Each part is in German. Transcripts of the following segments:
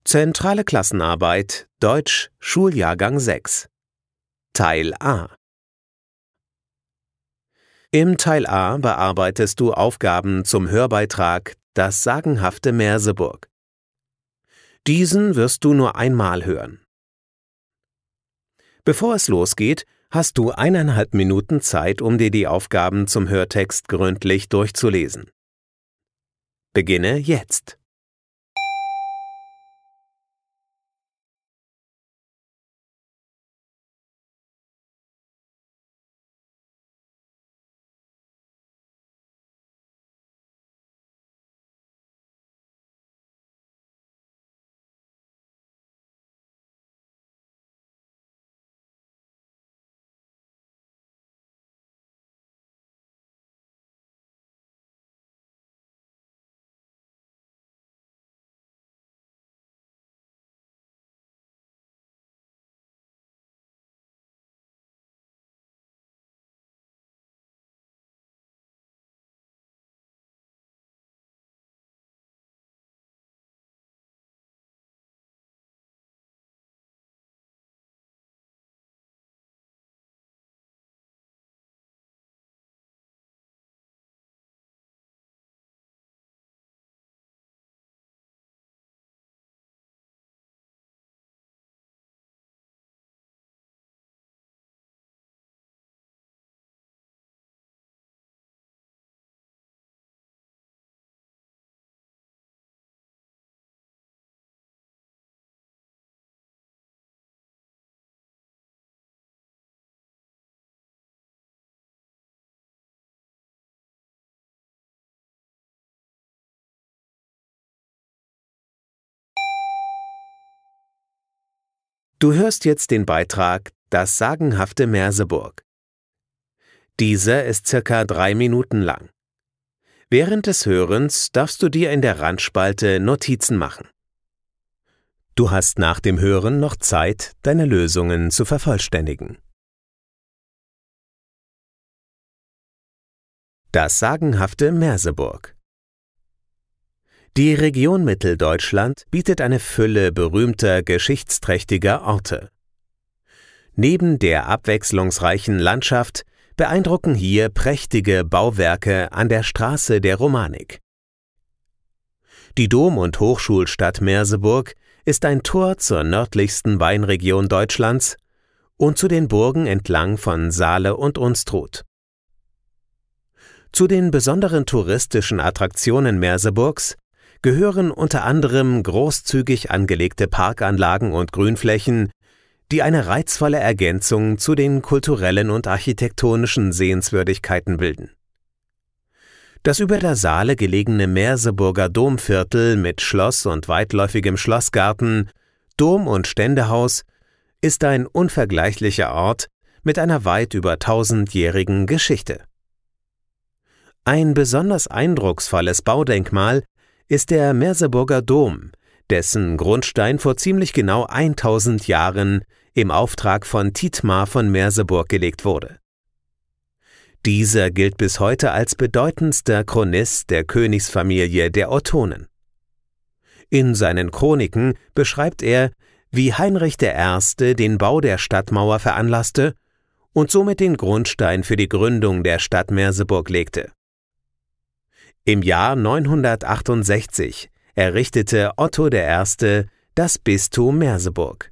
Zentrale Klassenarbeit Deutsch Schuljahrgang 6 Teil A. Im Teil A bearbeitest du Aufgaben zum Hörbeitrag Das sagenhafte Merseburg. Diesen wirst du nur einmal hören. Bevor es losgeht, hast du 1,5 Minuten Zeit, um dir die Aufgaben zum Hörtext gründlich durchzulesen. Beginne jetzt. Du hörst jetzt den Beitrag Das sagenhafte Merseburg. Dieser ist circa 3 Minuten lang. Während des Hörens darfst du dir in der Randspalte Notizen machen. Du hast nach dem Hören noch Zeit, deine Lösungen zu vervollständigen. Das sagenhafte Merseburg. Die Region Mitteldeutschland bietet eine Fülle berühmter, geschichtsträchtiger Orte. Neben der abwechslungsreichen Landschaft beeindrucken hier prächtige Bauwerke an der Straße der Romanik. Die Dom- und Hochschulstadt Merseburg ist ein Tor zur nördlichsten Weinregion Deutschlands und zu den Burgen entlang von Saale und Unstrut. Zu den besonderen touristischen Attraktionen Merseburgs gehören unter anderem großzügig angelegte Parkanlagen und Grünflächen, die eine reizvolle Ergänzung zu den kulturellen und architektonischen Sehenswürdigkeiten bilden. Das über der Saale gelegene Merseburger Domviertel mit Schloss und weitläufigem Schlossgarten, Dom- und Ständehaus ist ein unvergleichlicher Ort mit einer weit über 1000-jährigen Geschichte. Ein besonders eindrucksvolles Baudenkmal ist der Merseburger Dom, dessen Grundstein vor ziemlich genau 1000 Jahren im Auftrag von Thietmar von Merseburg gelegt wurde. Dieser gilt bis heute als bedeutendster Chronist der Königsfamilie der Ottonen. In seinen Chroniken beschreibt er, wie Heinrich I. den Bau der Stadtmauer veranlasste und somit den Grundstein für die Gründung der Stadt Merseburg legte. Im Jahr 968 errichtete Otto I. das Bistum Merseburg.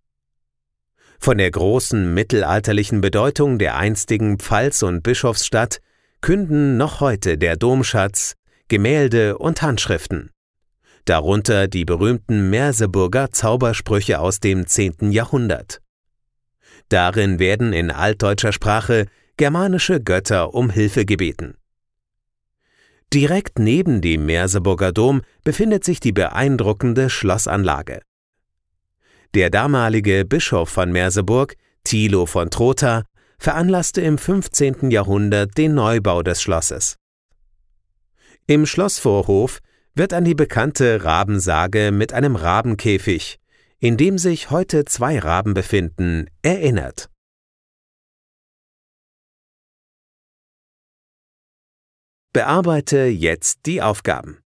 Von der großen mittelalterlichen Bedeutung der einstigen Pfalz- und Bischofsstadt künden noch heute der Domschatz, Gemälde und Handschriften, darunter die berühmten Merseburger Zaubersprüche aus dem 10. Jahrhundert. Darin werden in altdeutscher Sprache germanische Götter um Hilfe gebeten. Direkt neben dem Merseburger Dom befindet sich die beeindruckende Schlossanlage. Der damalige Bischof von Merseburg, Thilo von Trotha, veranlasste im 15. Jahrhundert den Neubau des Schlosses. Im Schlossvorhof wird an die bekannte Rabensage mit einem Rabenkäfig, in dem sich heute 2 Raben befinden, erinnert. Bearbeite jetzt die Aufgaben.